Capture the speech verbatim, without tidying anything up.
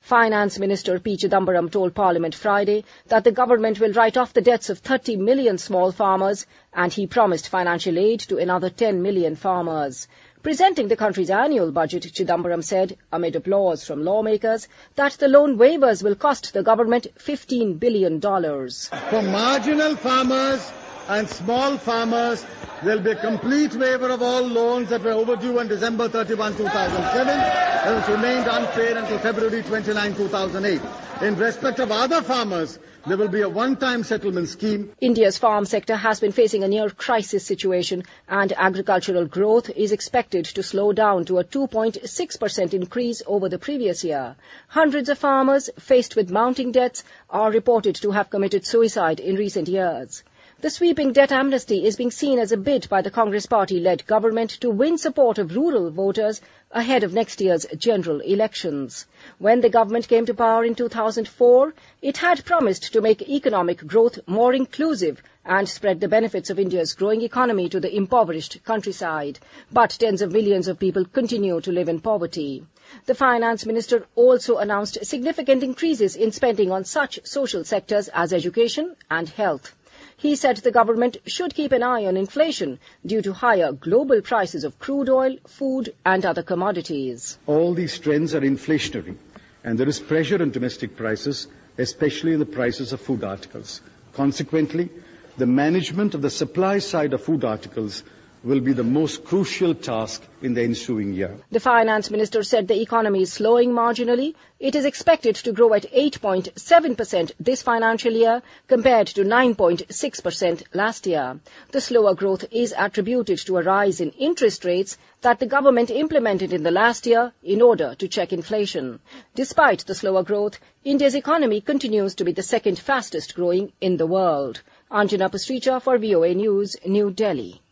Finance Minister P. Chidambaram told Parliament Friday that the government will write off the debts of thirty million small farmers, and he promised financial aid to another ten million farmers. Presenting the country's annual budget, Chidambaram said, amid applause from lawmakers, that the loan waivers will cost the government fifteen billion dollars. For marginal farmers and small farmers, there will be a complete waiver of all loans that were overdue on December thirty-first, two thousand seven, and which remained unpaid until February twenty-ninth, two thousand eight. In respect of other farmers, there will be a one-time settlement scheme. India's farm sector has been facing a near-crisis situation, and agricultural growth is expected to slow down to a two point six percent increase over the previous year. Hundreds of farmers, faced with mounting debts, are reported to have committed suicide in recent years. The sweeping debt amnesty is being seen as a bid by the Congress Party-led government to win support of rural voters ahead of next year's general elections. When the government came to power in two thousand four, it had promised to make economic growth more inclusive and spread the benefits of India's growing economy to the impoverished countryside. But tens of millions of people continue to live in poverty. The finance minister also announced significant increases in spending on such social sectors as education and health. He said the government should keep an eye on inflation due to higher global prices of crude oil, food and other commodities. All these trends are inflationary, and there is pressure on domestic prices, especially in the prices of food articles. Consequently, the management of the supply side of food articles will be the most crucial task in the ensuing year. The finance minister said the economy is slowing marginally. It is expected to grow at eight point seven percent this financial year compared to nine point six percent last year. The slower growth is attributed to a rise in interest rates that the government implemented in the last year in order to check inflation. Despite the slower growth, India's economy continues to be the second fastest growing in the world. Anjana Pastricha for V O A News, New Delhi.